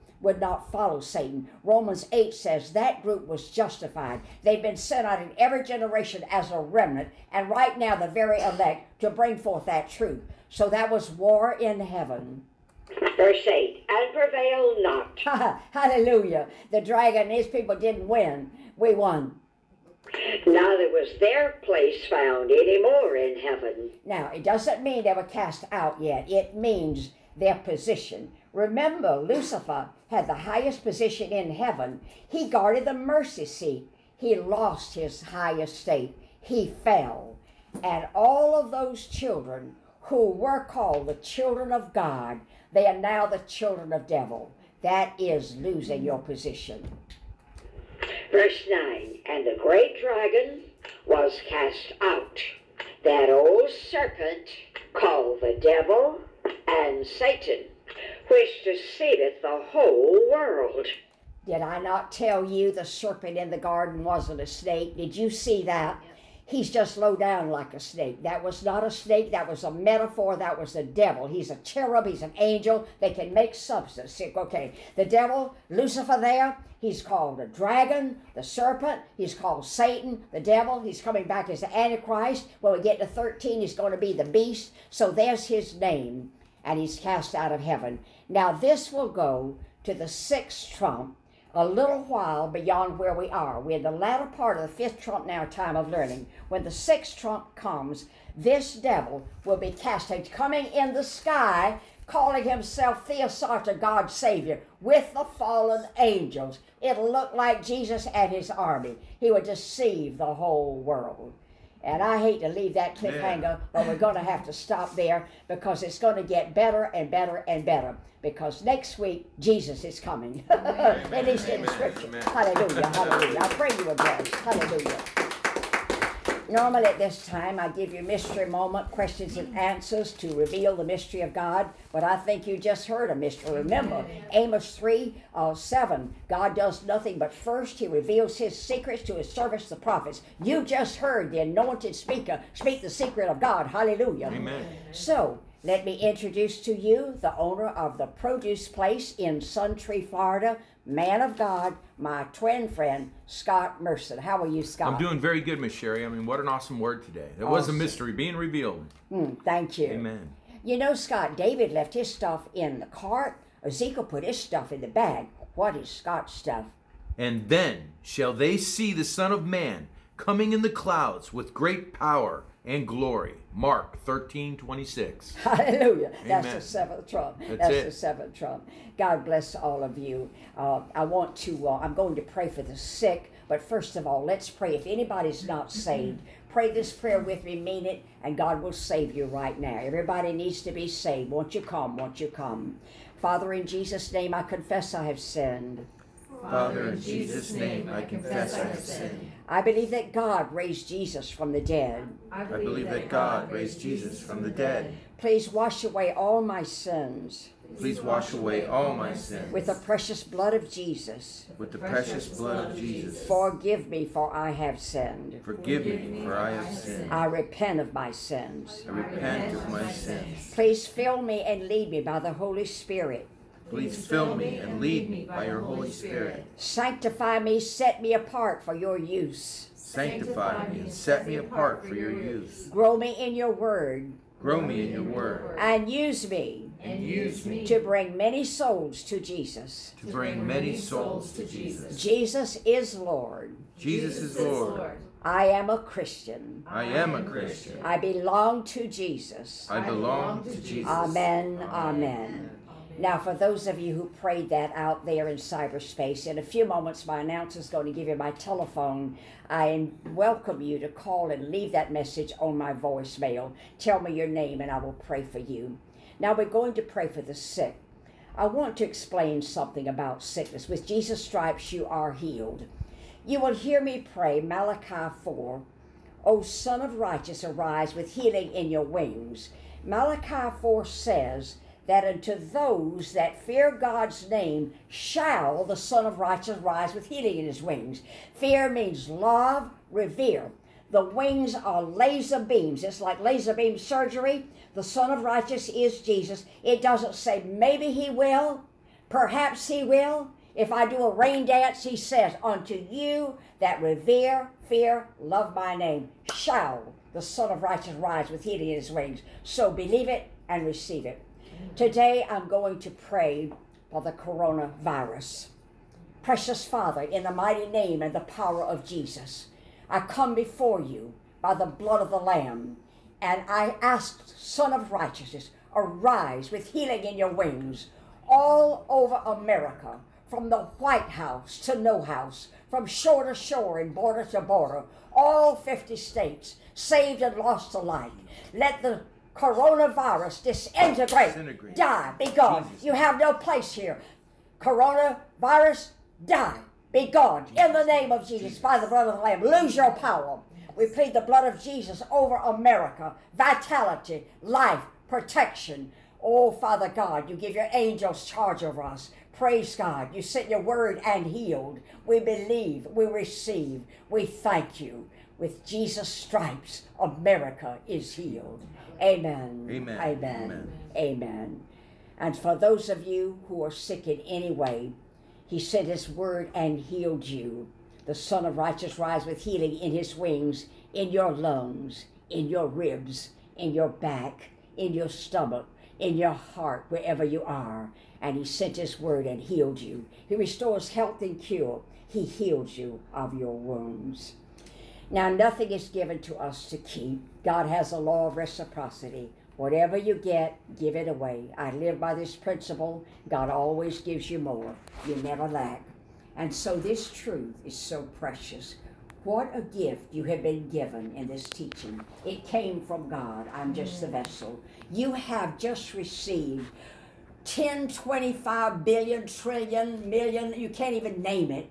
Satan. Romans 8 says that group was justified. They've been sent out in every generation as a remnant, and right now the very elect to bring forth that truth. So that was war in heaven. Verse 8, and prevail not. Hallelujah. The dragon and his people didn't win. We won. Neither was their place found any more in heaven. Now, it doesn't mean they were cast out yet. It means their position. Remember, Lucifer had the highest position in heaven. He guarded the mercy seat. He lost his high estate. He fell. And all of those children who were called the children of God, they are now the children of devil. That is losing your position. Verse 9, and the great dragon was cast out, that old serpent called the devil and Satan, which deceiveth the whole world. Did I not tell you the serpent in the garden wasn't a snake? Did you see that? He's just low down like a snake. That was not a snake. That was a metaphor. That was the devil. He's a cherub. He's an angel. They can make substance. Okay, the devil, Lucifer there, he's called the dragon, the serpent. He's called Satan, the devil. He's coming back as the Antichrist. When we get to 13, he's going to be the beast. So there's his name, and he's cast out of heaven. Now this will go to the sixth trump, a little while beyond where we are. We're in the latter part of the fifth trump now, time of learning. When the sixth trump comes, this devil will be cast. He's coming in the sky, calling himself Theosarta, God's Savior, with the fallen angels. It'll look like Jesus and his army. He will deceive the whole world. And I hate to leave that cliffhanger, but we're going to have to stop there because it's going to get better and better and better. Because next week, Jesus is coming. At least in the Scripture. Hallelujah, hallelujah. I pray you are blessed. Hallelujah. Normally at this time, I give you mystery moment, questions and answers to reveal the mystery of God. But I think you just heard a mystery. Remember, Amos 3:7. God does nothing but first he reveals his secrets to his servants, the prophets. You just heard the anointed speaker speak the secret of God. Hallelujah. Amen. So, let me introduce to you the owner of the produce place in Suntree, Florida, man of God, my twin friend, Scott Merson. How are you, Scott? I'm doing very good, Miss Sherry. I mean, what an awesome word today. There was a mystery being revealed. Thank you. Amen. You know, Scott, David left his stuff in the cart. Ezekiel put his stuff in the bag. What is Scott's stuff? And then shall they see the Son of Man coming in the clouds with great power and glory. Mark 13:26. Hallelujah. Amen. That's the seventh trump. That's it. The seventh trump. God bless all of you. I'm going to pray for the sick, but first of all, let's pray. If anybody's not saved, pray this prayer with me, mean it, and God will save you right now. Everybody needs to be saved. Won't you come? Won't you come? Father, in Jesus' name, I confess I have sinned. Father, in Jesus' name, I confess I have sinned. I believe that God raised Jesus from the dead. I believe that God raised Jesus from the dead. Please wash away all my sins Please wash away all my sins with the precious blood of Jesus. with the precious blood of Jesus. Forgive me, for I have sinned. Forgive me, for I have sinned. I repent of my sins. I repent of my sins. Please fill me and lead me by the Holy Spirit. Please fill me and lead me by your Holy Spirit. Sanctify me, set me apart for your use. Sanctify me and set me apart for your use. Grow me in your word Grow me in your word and use me and use me to bring many souls to Jesus. to bring many souls to Jesus. Jesus is Lord. Jesus is Lord. I am a Christian. I am a Christian. I belong to Jesus. I belong to Jesus. Amen, amen. Now, for those of you who prayed that out there in cyberspace, in a few moments my announcer is going to give you my telephone. I welcome you to call and leave that message on my voicemail. Tell me your name and I will pray for you. Now, we're going to pray for the sick. I want to explain something about sickness. With Jesus' stripes, you are healed. You will hear me pray Malachi 4. O Son of Righteous, arise with healing in your wings. Malachi 4 says that unto those that fear God's name shall the Son of Righteous rise with healing in his wings. Fear means love, revere. The wings are laser beams. It's like laser beam surgery. The Son of Righteousness is Jesus. It doesn't say maybe he will, perhaps he will. If I do a rain dance, he says, unto you that revere, fear, love my name, shall the Son of Righteousness rise with healing in his wings. So believe it and receive it. Today I'm going to pray for the coronavirus. Precious Father, in the mighty name and the power of Jesus, I come before you by the blood of the Lamb, and I ask, Son of Righteousness, arise with healing in your wings all over America, from the White House to no house, from shore to shore and border to border, all 50 states, saved and lost alike. Let the coronavirus disintegrate, die, be gone. You have no place here. Coronavirus, die, be gone. In the name of Jesus, by the blood of the Lamb, lose your power. We plead the blood of Jesus over America, vitality, life, protection. Oh, Father God, you give your angels charge over us. Praise God. You sent your word and healed. We believe, we receive, we thank you. With Jesus' stripes, America is healed. Amen. Amen. Amen. Amen. Amen. And for those of you who are sick in any way, he sent his word and healed you. The Son of Righteousness rise with healing in his wings, in your lungs, in your ribs, in your back, in your stomach, in your heart, wherever you are. And he sent his word and healed you. He restores health and cure. He heals you of your wounds. Now, nothing is given to us to keep. God has a law of reciprocity. Whatever you get, give it away. I live by this principle. God always gives you more. You never lack. And so this truth is so precious. What a gift you have been given in this teaching. It came from God. I'm just the vessel. You have just received 10, 25 billion, trillion, million, you can't even name it,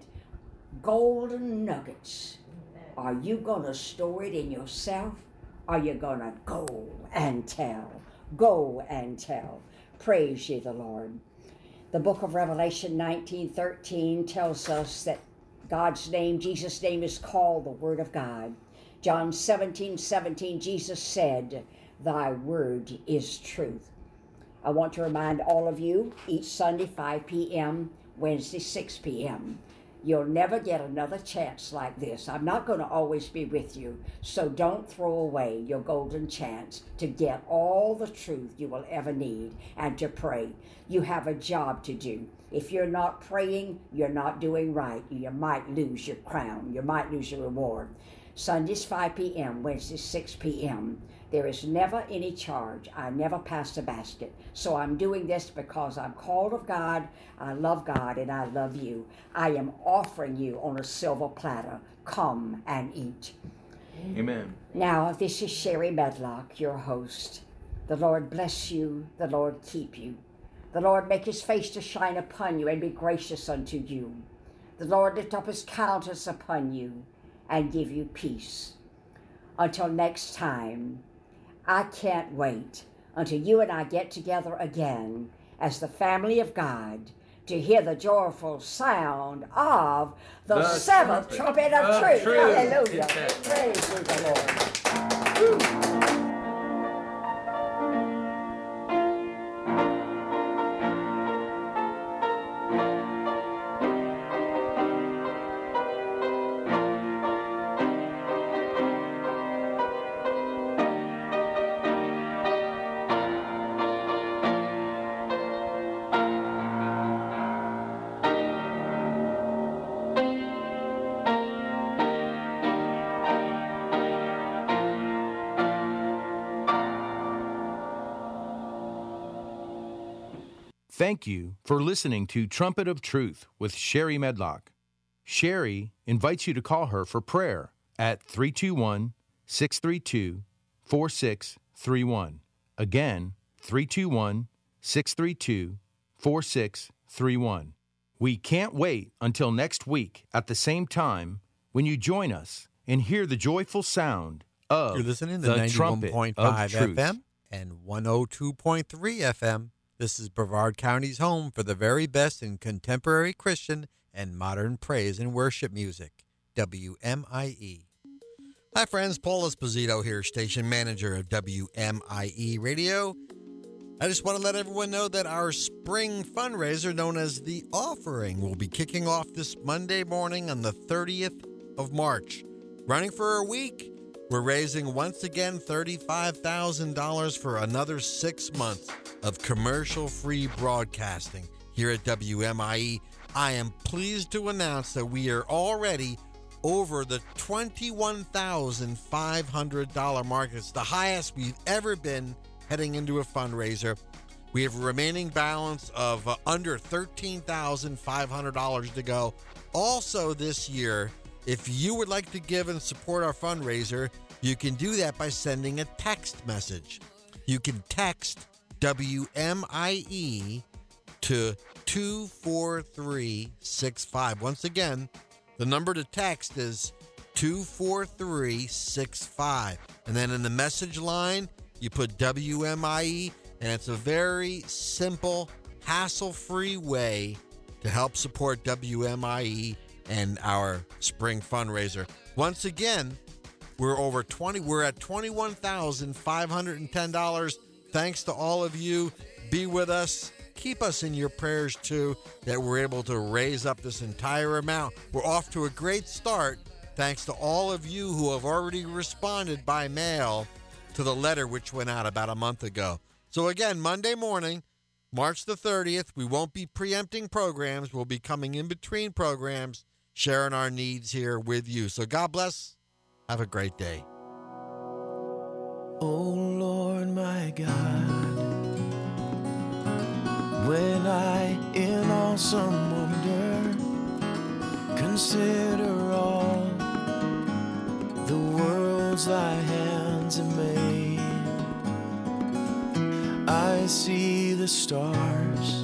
golden nuggets. Are you going to store it in yourself? Are you going to go and tell? Go and tell. Praise ye the Lord. The book of Revelation 19:13 tells us that God's name, Jesus' name, is called the Word of God. John 17:17, Jesus said, thy word is truth. I want to remind all of you, each Sunday 5 p.m., Wednesday 6 p.m., you'll never get another chance like this. I'm not going to always be with you, so don't throw away your golden chance to get all the truth you will ever need and to pray. You have a job to do. If you're not praying, you're not doing right. You might lose your crown. You might lose your reward. Sundays 5 p.m., Wednesdays 6 p.m., there is never any charge. I never pass a basket. So I'm doing this because I'm called of God, I love God, and I love you. I am offering you on a silver platter. Come and eat. Amen. Now, this is Sherry Medlock, your host. The Lord bless you. The Lord keep you. The Lord make his face to shine upon you and be gracious unto you. The Lord lift up his countenance upon you and give you peace. Until next time, I can't wait until you and I get together again as the family of God to hear the joyful sound of the seventh trumpet of truth. Hallelujah. Praise you, the Lord. Thank you for listening to Trumpet of Truth with Sherry Medlock. Sherry invites you to call her for prayer at 321-632-4631. Again, 321-632-4631. We can't wait until next week at the same time when you join us and hear the joyful sound of You're listening to the trumpet 91.5 of truth. FM and 102.3 FM. This is Brevard County's home for the very best in contemporary Christian and modern praise and worship music, WMIE. Hi, friends. Paul Esposito here, station manager of WMIE Radio. I just want to let everyone know that our spring fundraiser, known as The Offering, will be kicking off this Monday morning on the 30th of March. Running for a week, we're raising, once again, $35,000 for another 6 months of commercial-free broadcasting here at WMIE. I am pleased to announce that we are already over the $21,500 mark. It's the highest we've ever been heading into a fundraiser. We have a remaining balance of under $13,500 to go. Also this year, if you would like to give and support our fundraiser, you can do that by sending a text message. You can text WMIE to 24365. Once again, the number to text is 24365. And then in the message line, you put WMIE, and it's a very simple, hassle-free way to help support WMIE and our spring fundraiser. Once again, we're at $21,510. Thanks to all of you. Be with us. Keep us in your prayers, too, that we're able to raise up this entire amount. We're off to a great start, thanks to all of you who have already responded by mail to the letter which went out about a month ago. So again, Monday morning, March the 30th, we won't be preempting programs. We'll be coming in between programs, sharing our needs here with you. So God bless. Have a great day. Oh, Lord, my God, when I, in awesome wonder, consider all the worlds thy hands have made, I see the stars,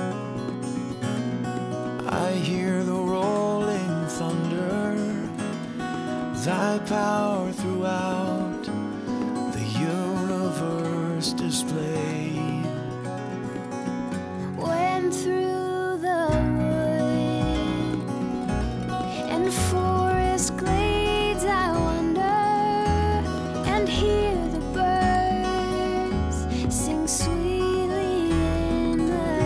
I hear the rolling thunder, thy power throughout the universe displayed. When through the wood and forest glades I wander and hear the birds sing sweetly in the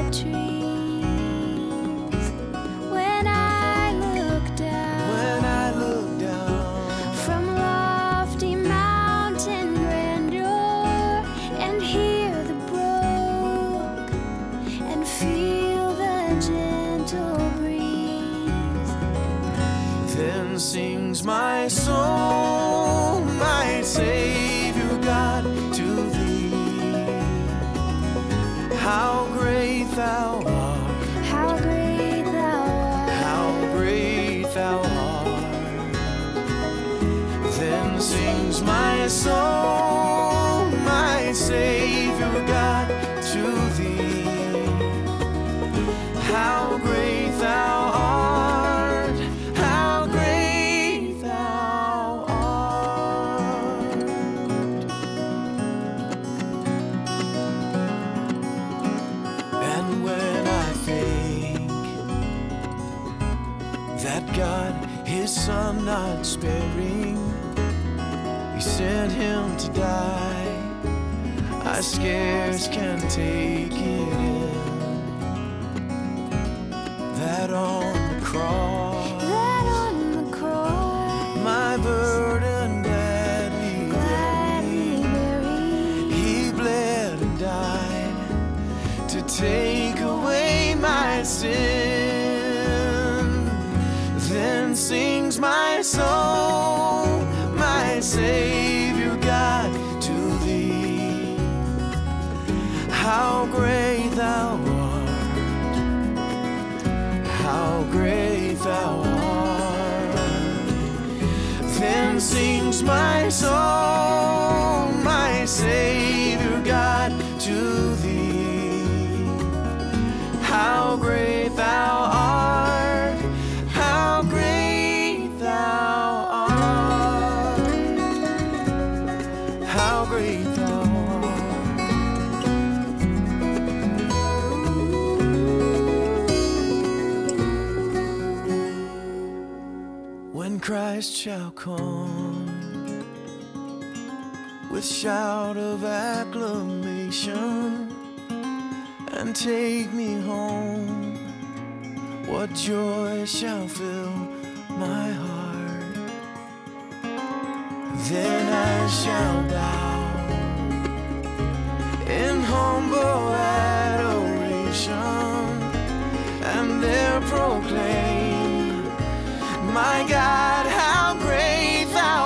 trees. When I look down from lofty mountain grandeur and hear the brook and feel the gentle breeze, then sings my soul, my Savior God, to thee. How great thou art, how great thou art, how great thou art. Then sings my soul, my Savior God, to thee. How great thou art, how great thou art. And when I think that God, his son not sparing, he sent him to die, I scarce can take it in. That on the cross, my burden gladly buried. He bled and died to take away my sin. Then sings my soul, my Savior God, to thee. How great thou art, how great thou art. Then sings my soul, my Savior God, to thee. How great thou art, how great thou art, how great thou art. When Christ shall come with shout of acclamation and take me home. What joy shall fill my heart? Then I shall bow in humble adoration and there proclaim, my God, how great thou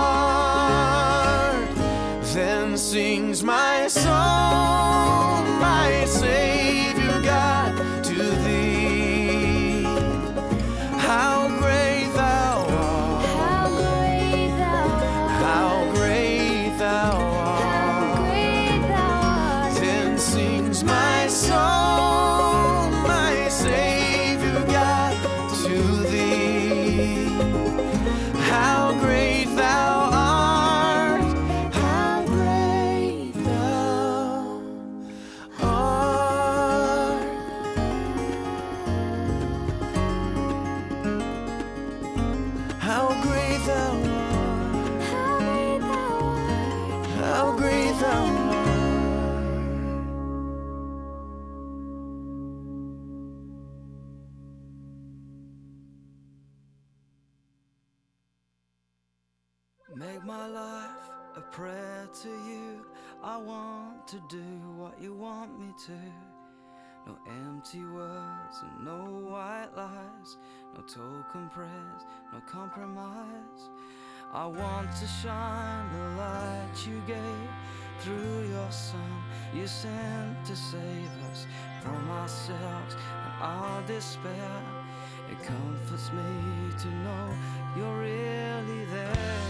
art. Then sings my soul, my Savior God, to thee. How great thou art. How great thou art. How great thou art. How great thou art. Then sings my soul, my Savior God, to thee. How great thou art. How great thou art. How great thou art. How great thou art. How great thou art. Make my life a prayer to you. I want to do what you want me to. No empty words and no white lies. No token prayers, no compromise. I want to shine the light you gave through your Son. You sent to save us from ourselves and our despair. It comforts me to know you're really there.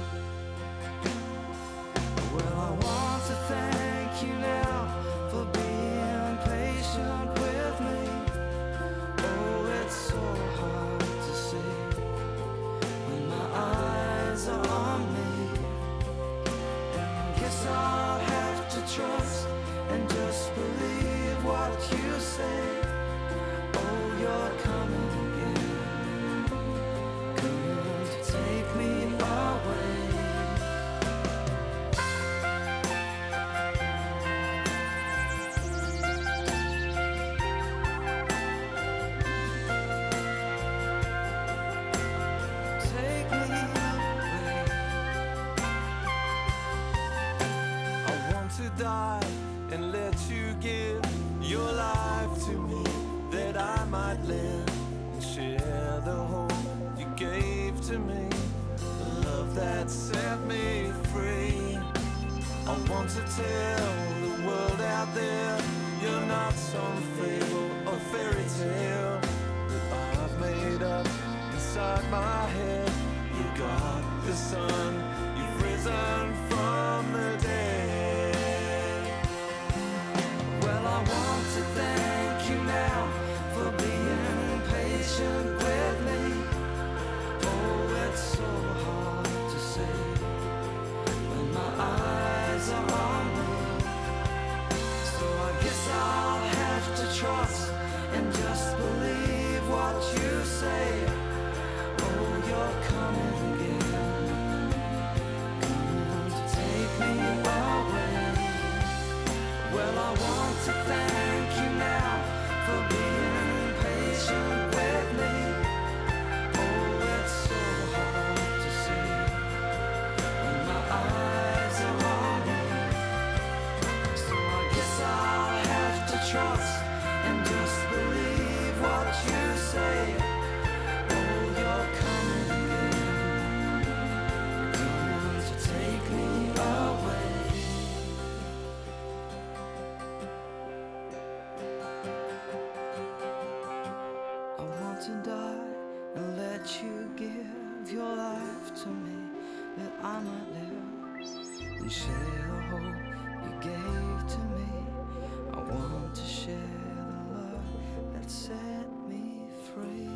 Well, I want to thank you now for being patient with me. Oh, it's so hard to see when my eyes are on me. Guess I'll have to trust and just believe what you say. Oh, you're coming again, coming to take me away. Take me away. I want to die and let you give your life to me, that I might live and share the hope you gave to me, the love that set me free. I want to tell the world out there you're not some fable or fairy tale that I've made up inside my head. You got the sun, you've risen from the dead. Well, I want to thank you now for being patient with me. Oh, it's so hard to say when my eyes are on me. So I guess I'll have to trust and just believe what you say. Oh, you're coming again, coming to take me away. Well, I want to thank you now for being patient with me. Oh, it's so hard to see when my eyes are on me. So I guess I'll have to trust and just believe what you say. Oh, you're coming again, coming to take me away. I want to die and let you give your life to me, that I might live and share the hope you gave to me. I want to share the love that set me free.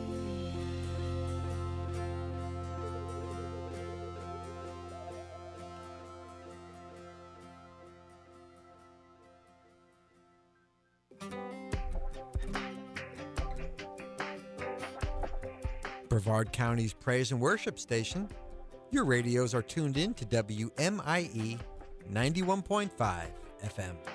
Brevard County's praise and worship station. Your radios are tuned in to WMIE 91.5 FM.